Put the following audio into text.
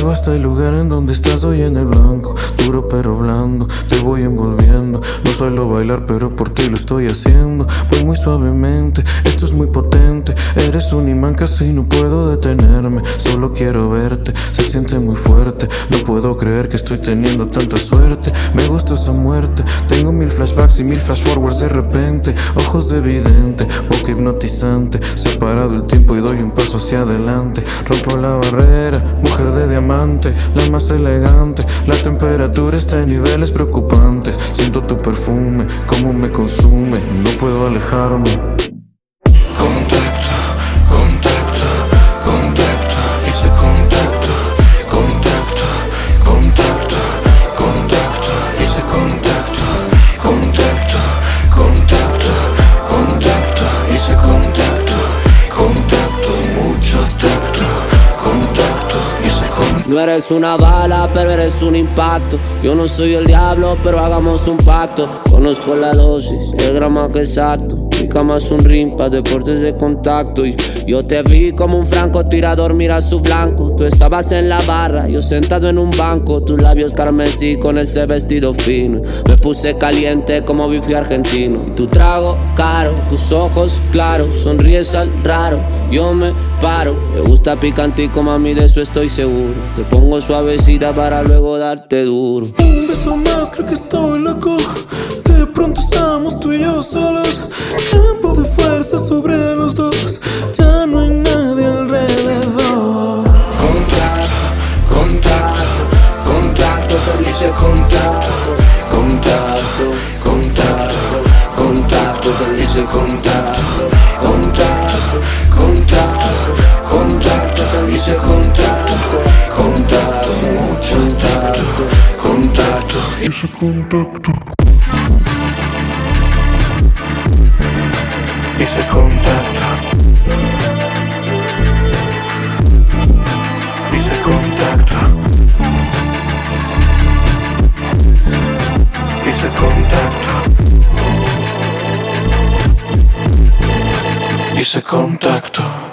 Llego hasta el lugar en donde estás hoy en el blanco. Duro pero blando, te voy envolviendo. No suelo bailar pero por ti lo estoy haciendo. Voy muy suavemente, esto es muy potente. Eres un imán, casi no puedo detenerme. Solo quiero verte, se siente muy fuerte. No puedo creer que estoy teniendo tanta suerte. Me gusta esa muerte, tengo 1000 flashbacks y 1000 flash forwards de repente. Ojos de vidente, boca hipnotizante. Separado el tiempo y doy un paso hacia adelante. Rompo la barrera, mujer de diamante, la más elegante. La temperatura está en niveles preocupantes. Siento tu perfume, cómo me consume. No puedo alejarme. Contacto, contacto, contacto. Hice contacto, contacto, contacto, contacto. Hice contacto, contacto, contacto, contacto. Hice contacto, contacto, mucho tacto. Contacto, hice contacto. No eres una bala, pero eres un impacto. Yo no soy el diablo, pero hagamos un pacto. Conozco la dosis, el gramaje exacto. Mi cama es un ring pa' deportes de contacto. Y yo te vi como un francotirador, mira su blanco. Tú estabas en la barra, yo sentado en un banco. Tus labios carmesí con ese vestido fino. Me puse caliente como bife argentino. Tu trago caro, tus ojos claros. Sonríes al raro, yo me paro. Te gusta picantico, mami, de eso estoy seguro. Te pongo suavecita para luego darte duro. Un beso más, creo que estoy loco. De pronto estamos tú y yo solos. Campo de fuerza sobre los dos. Ya no hay nadie alrededor. Contacto, contacto, contacto. Te hice contacto, contacto, contacto, contacto. Te hice contacto, contacto, contacto, contacto. Te hice contacto, contacto, mucho tacto. Contacto, hice contacto. Hice contacto. Hice contacto. Hice contacto. Hice contacto.